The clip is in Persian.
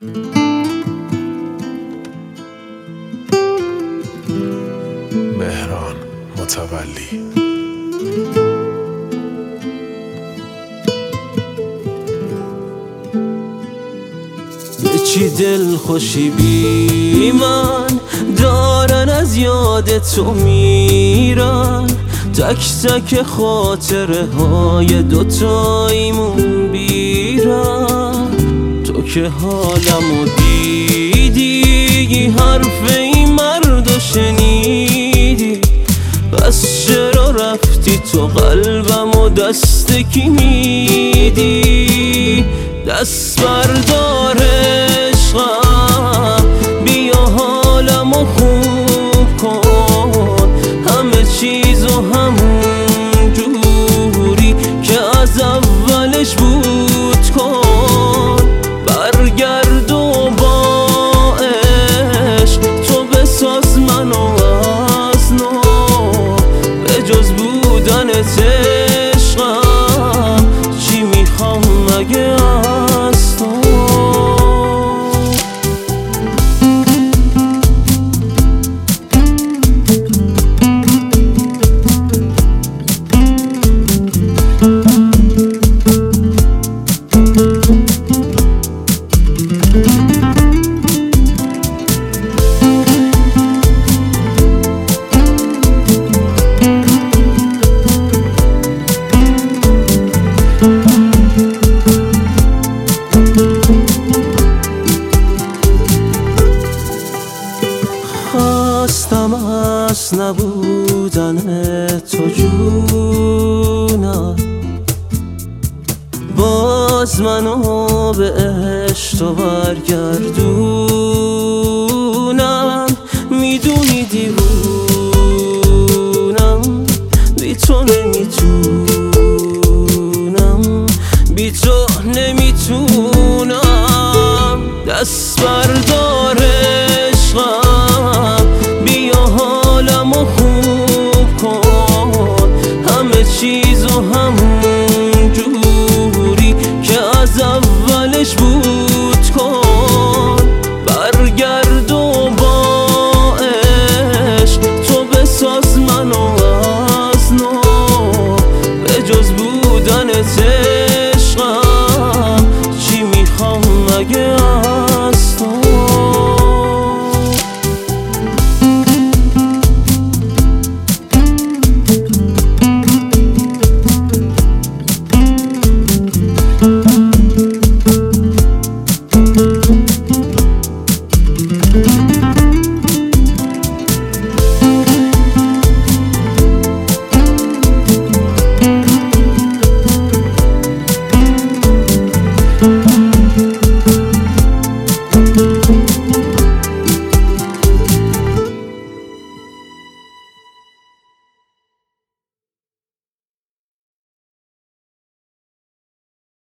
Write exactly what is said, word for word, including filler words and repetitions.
مهران متولی. به چی دل خوشی بی من دارن از یاد تو میرن، تک تک خاطره های دوتاییمون بیرن. تو که حالمو دیدی، حرف این مردو شنیدی، پس چرا رفتی تو قلبمو دست کی میدی؟ دست بردار عشقم، بیا حالمو خوب کن، همه چیزو همون جوری که از اولش بود کن. برگرد و با عشق تو بساز منو از نو، به جز بودنت عشقم چی میخوام مگه از تو؟ خواستم از نبودن تو جونم، باز منو به عشق تو برگردونم. میدونی دیوونم، بی تو نمیتونم، بی تو نمیتونم. دست بردار عشقم، بیا حالمو خوب کن، همه چیزو همون جوری که از اولش بود کن. برگرد و با عشق تو بساز منو از نو، به جز بودنت عشقم چی میخوام مگه